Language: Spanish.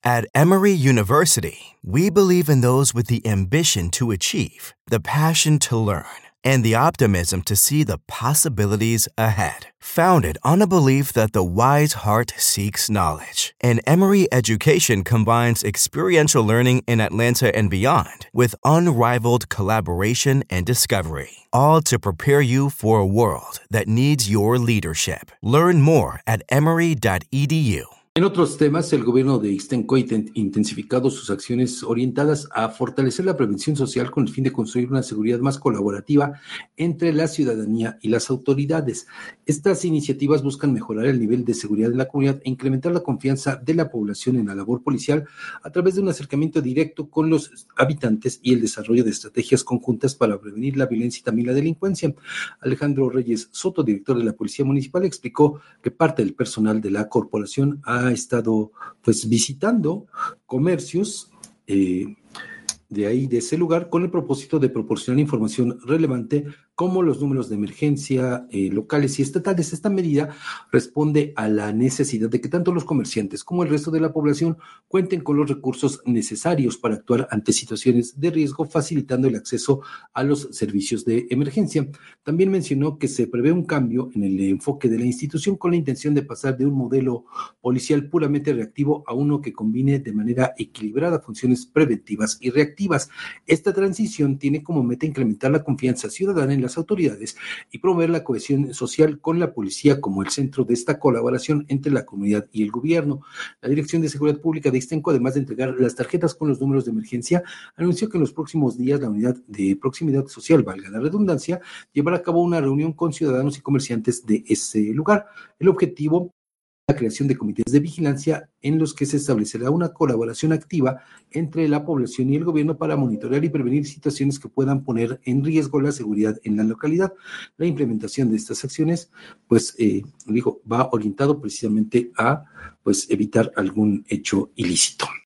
At Emory University, we believe in those with the ambition to achieve, the passion to learn, and the optimism to see the possibilities ahead. Founded on a belief that the wise heart seeks knowledge, and Emory Education combines experiential learning in Atlanta and beyond with unrivaled collaboration and discovery, all to prepare you for a world that needs your leadership. Learn more at emory.edu. En otros temas, el gobierno de Ixtenco ha intensificado sus acciones orientadas a fortalecer la prevención social con el fin de construir una seguridad más colaborativa entre la ciudadanía y las autoridades. Estas iniciativas buscan mejorar el nivel de seguridad de la comunidad e incrementar la confianza de la población en la labor policial a través de un acercamiento directo con los habitantes y el desarrollo de estrategias conjuntas para prevenir la violencia y también la delincuencia. Alejandro Reyes Soto, director de la Policía Municipal, explicó que parte del personal de la corporación ha estado visitando comercios de ese lugar con el propósito de proporcionar información relevante como los números de emergencia locales y estatales. Esta medida responde a la necesidad de que tanto los comerciantes como el resto de la población cuenten con los recursos necesarios para actuar ante situaciones de riesgo, facilitando el acceso a los servicios de emergencia. También mencionó que se prevé un cambio en el enfoque de la institución con la intención de pasar de un modelo policial puramente reactivo a uno que combine de manera equilibrada funciones preventivas y reactivas. Esta transición tiene como meta incrementar la confianza ciudadana en las autoridades y promover la cohesión social con la policía como el centro de esta colaboración entre la comunidad y el gobierno. La Dirección de Seguridad Pública de Ixtenco, además de entregar las tarjetas con los números de emergencia, anunció que en los próximos días la unidad de proximidad social, valga la redundancia, llevará a cabo una reunión con ciudadanos y comerciantes de ese lugar. El objetivo: la creación de comités de vigilancia en los que se establecerá una colaboración activa entre la población y el gobierno para monitorear y prevenir situaciones que puedan poner en riesgo la seguridad en la localidad. La implementación de estas acciones, va orientado precisamente a evitar algún hecho ilícito.